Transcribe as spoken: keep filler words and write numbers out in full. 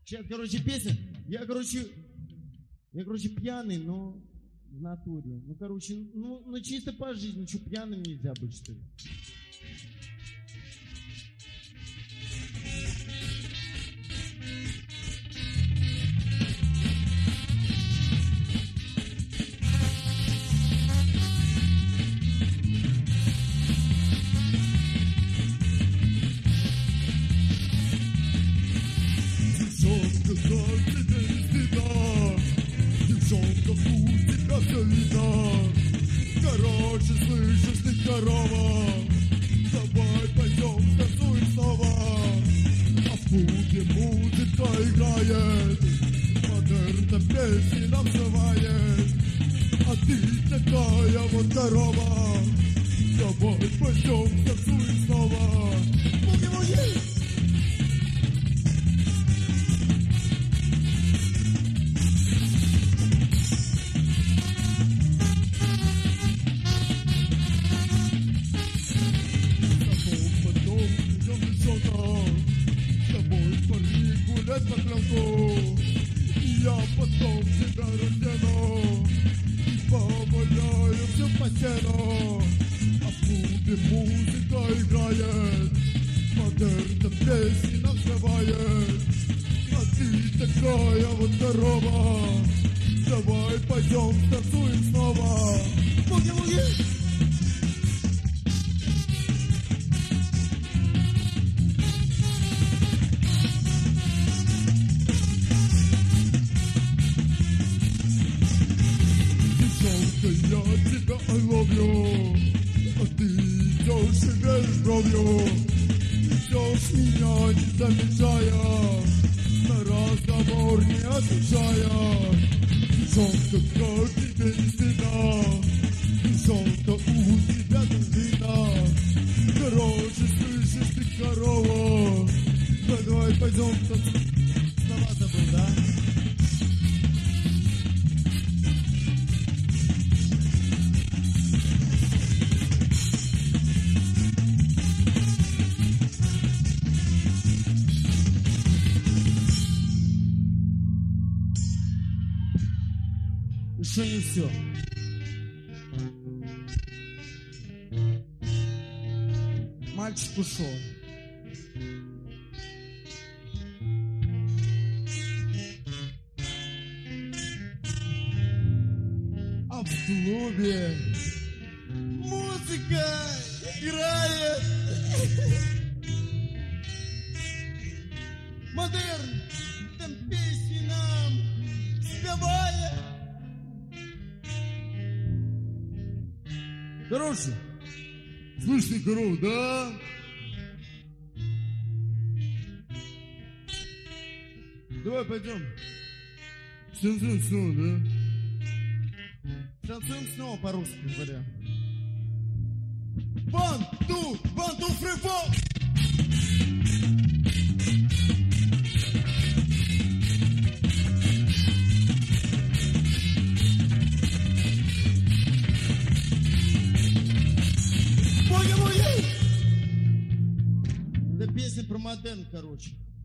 Сейчас, короче, песня. Я, короче, я, короче, пьяный, но в натуре. Ну, короче, ну, ну чисто по жизни. Что, пьяным нельзя быть, что ли? Короче, слышишь ты, корова, давай пойдем танцуем снова. А в клубе музыка играет, модерн песни нам взрывает. А ты такая вот корова, давай пойдем танцуем снова. Буги-буги! По клянку, я потом тебя раздену и поваляю всю по стену. А в клубе музыка играет, модерн песни нам взрывает. А ты такая вот корова, давай пойдем танцуем снова. Буги-буги! Я тебя I love you, а ты идешь и вверх бровью. Идешь меня не замечая, на разговор не отвечая. Девчонка, как тебе не стыдно, девчонка, у тебя дубина. Короче, слышишь ты, корова, давай пойдем танцевать. Снова забыл, да? Еще не все. Мальчик ушел. А в клубе музыка играет. Модерн, там песни нам спевает. Короче, слышь ты, корова, да? Давай пойдем. Танцуем снова, да? Танцуем снова по-русски говоря. One, two, one, two, three, four. Это песня про модерн, короче.